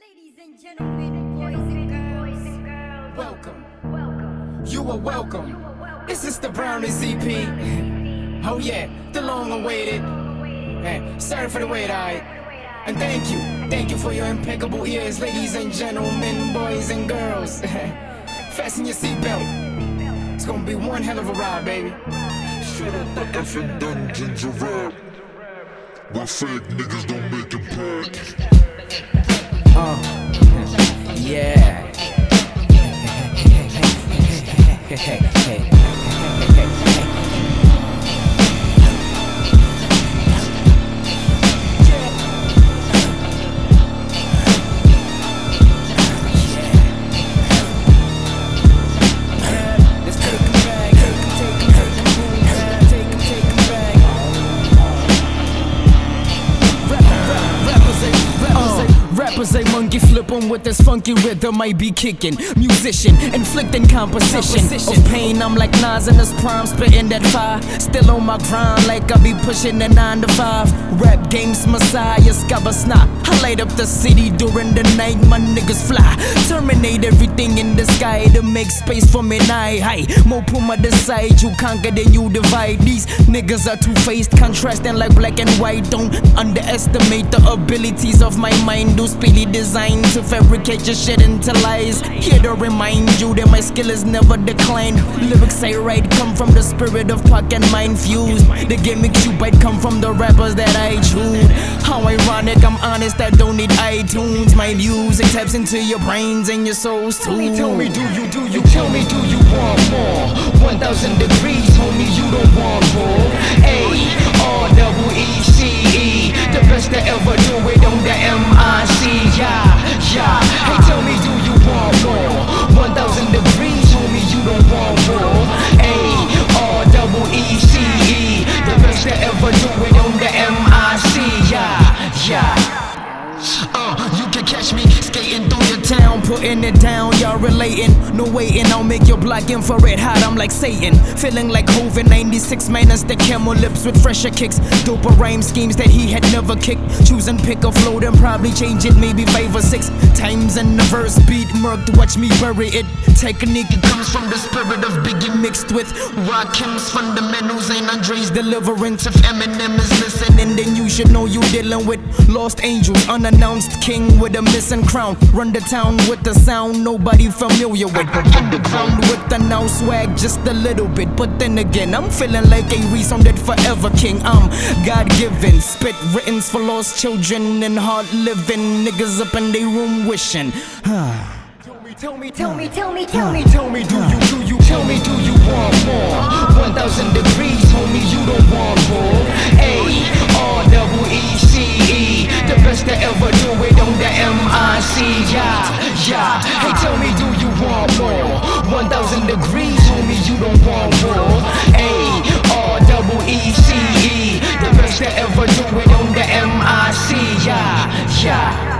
Ladies and gentlemen, boys and girls, welcome. You are welcome. This is the Brownies EP. Oh yeah, the long-awaited. Sorry for the wait, and thank you for your impeccable ears, ladies and gentlemen, boys and girls. Fasten your seatbelt. It's gonna be one hell of a ride, baby. Straight out the effing dungeons of rap, where fake niggas don't make it back. Yeah. Rappers, they monkey flip 'em with this funky rhythm I be kicking. Musician, inflicting composition of pain. I'm like Nas in his prime, spitting that fire. Still on my grind like I be pushing the 9 to 5. Rap games, Messiah, Scabba Snot. I light up the city during the night, my niggas fly. Terminate everything in the sky to make space for me night. Hey, Mo Puma decide, you conquer then you divide. These niggas are two-faced, contrasting like black and white. Don't underestimate the abilities of my mind. Do speedy design to fabricate your shit into lies. Here to remind you that my skill is never declined. Lyrics I write come from the spirit of Pac and mind fused. The gimmicks you bite come from the rappers that I choose. How ironic, I'm honest, I don't need iTunes. My music taps into your brains and your souls too. Tell me, do you, tell me, do you want more? 1,000 degrees, homie, you don't want more. A-R-E-E-C-E, the best to ever do it on the MIC. Yeah. Hey, tell me, do you want more? 1,000 degrees, homie, you don't want more. A-R-E-E-C-E, the best to ever do it on the MIC. Yeah. You can catch me skating through your town, putting it down, y'all relating. No waiting, I'll make your block infrared hot, I'm like Satan. Feeling like Hov in 96 minus the camel lips with fresher kicks. Doper rhyme schemes that he had never kicked. Choose and pick a flow, then probably change it maybe 5 or 6 times in the verse beat. Murked, watch me bury it. Technique, it comes from the spirit of Biggie mixed with Rakim's fundamentals and Andre's deliverance. If Eminem is listening, then you should know you dealing with lost angels, unannounced king with a missing crown. Run the town with the sound nobody familiar with. Underground with the now swag just a little bit. But then again, I'm feeling like a Reese on that forever king. I'm God-given, spit writtens for lost children and hard living niggas up in their room wishing. Tell me, do you, tell me, do you want more? 1,000 degrees, homie, you don't want more. A-R-E-E-C-E, the best to ever do it on the MIC. Yeah. Hey, tell me, do you want more? 1,000 degrees, homie, you don't want more. A-R-E-E-C-E, the best to ever do it on the MIC. Yeah.